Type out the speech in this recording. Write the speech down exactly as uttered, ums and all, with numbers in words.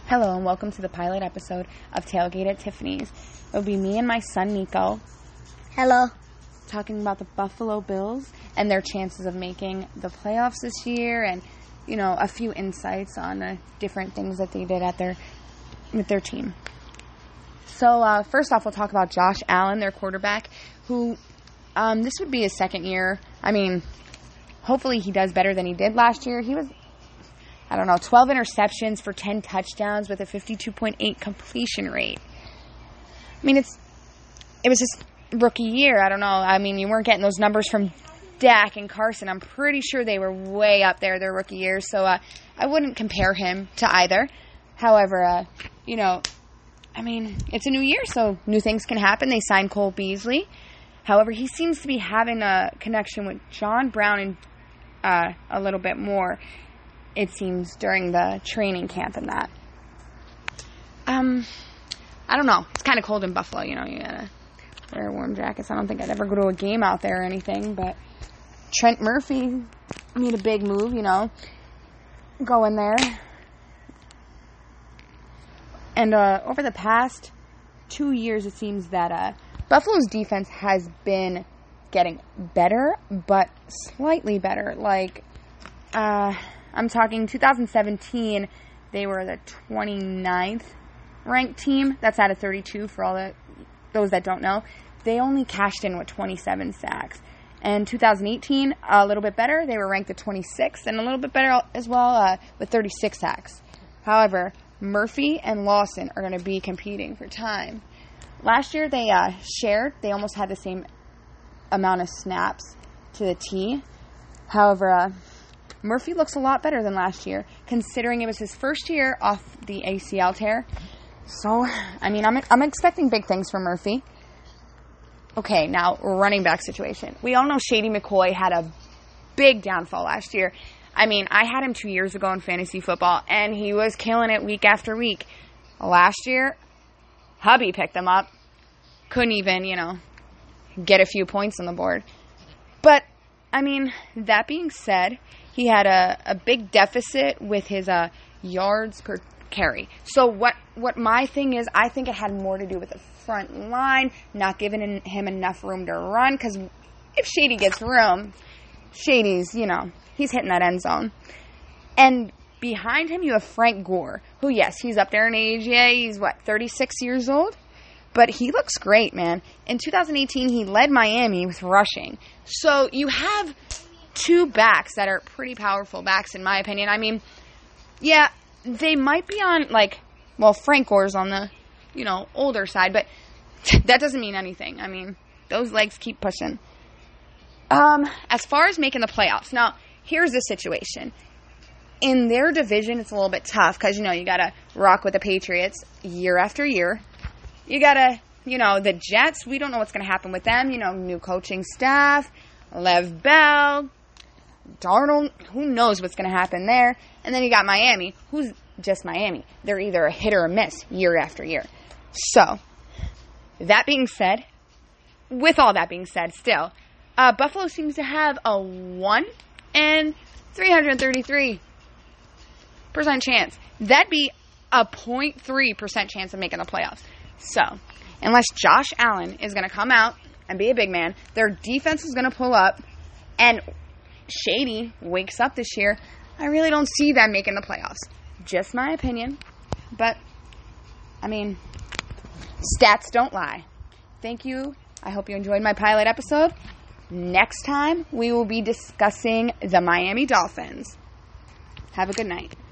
Hello and welcome to the pilot episode of Tailgate at Tiffany's. It'll be me and my son Nico. Hello. Talking about the Buffalo Bills and their chances of making the playoffs this year, and you know, a few insights on uh, different things that they did at their with their team. So uh, first off, we'll talk about Josh Allen, their quarterback, who um, this would be his second year. I mean, hopefully he does better than he did last year. He was, I don't know, twelve interceptions for ten touchdowns with a fifty-two point eight completion rate. I mean, it's it was his rookie year. I don't know. I mean, you weren't getting those numbers from Dak and Carson. I'm pretty sure they were way up there their rookie years, so uh, I wouldn't compare him to either. However, uh, you know, I mean, it's a new year, so new things can happen. They signed Cole Beasley. However, he seems to be having a connection with John Brown and uh, a little bit more, it seems, during the training camp and that. Um, I don't know. It's kind of cold in Buffalo, you know. You gotta wear warm jackets. I don't think I'd ever go to a game out there or anything, but Trent Murphy made a big move, you know, go in there. And uh, over the past two years, it seems that uh, Buffalo's defense has been getting better, but slightly better. Like, uh, I'm talking two thousand seventeen, they were the twenty-ninth ranked team. That's out of thirty-two for all the, those that don't know. They only cashed in with twenty-seven sacks. And two thousand eighteen, a little bit better. They were ranked at twenty-sixth, and a little bit better as well uh, with thirty-six sacks. However, Murphy and Lawson are going to be competing for time. Last year, they uh, shared. They almost had the same amount of snaps to the T. However, uh, Murphy looks a lot better than last year, considering it was his first year off the A C L tear. So, I mean, I'm I'm expecting big things from Murphy. Okay, now, running back situation. We all know Shady McCoy had a big downfall last year. I mean, I had him two years ago in fantasy football, and he was killing it week after week. Last year, hubby picked him up. Couldn't even, you know, get a few points on the board. But, I mean, that being said, he had a, a big deficit with his uh, yards per carry. So what, what my thing is, I think it had more to do with the front line, not giving him enough room to run, because if Shady gets room, Shady's, you know, he's hitting that end zone. And behind him, you have Frank Gore, who, yes, he's up there in age. Yeah, he's, what, thirty-six years old? But he looks great, man. In two thousand eighteen, he led Miami with rushing. So you have two backs that are pretty powerful backs, in my opinion. I mean, yeah, they might be on, like, well, Frank Gore's on the, you know, older side, but that doesn't mean anything. I mean, those legs keep pushing. Um, as far as making the playoffs, now, here's the situation. In their division, it's a little bit tough because, you know, you got to rock with the Patriots year after year. You got to, you know, the Jets, we don't know what's going to happen with them. You know, new coaching staff, Lev Bell, Darnold, who knows what's going to happen there. And then you got Miami, who's just Miami. They're either a hit or a miss year after year. So, that being said, with all that being said, still, uh, Buffalo seems to have a one and three hundred thirty-three percent chance. That'd be a zero point three percent chance of making the playoffs. So, unless Josh Allen is going to come out and be a big man, their defense is going to pull up, and Shady wakes up this year, I really don't see them making the playoffs. Just my opinion. But, I mean, stats don't lie. Thank you. I hope you enjoyed my pilot episode. Next time, we will be discussing the Miami Dolphins. Have a good night.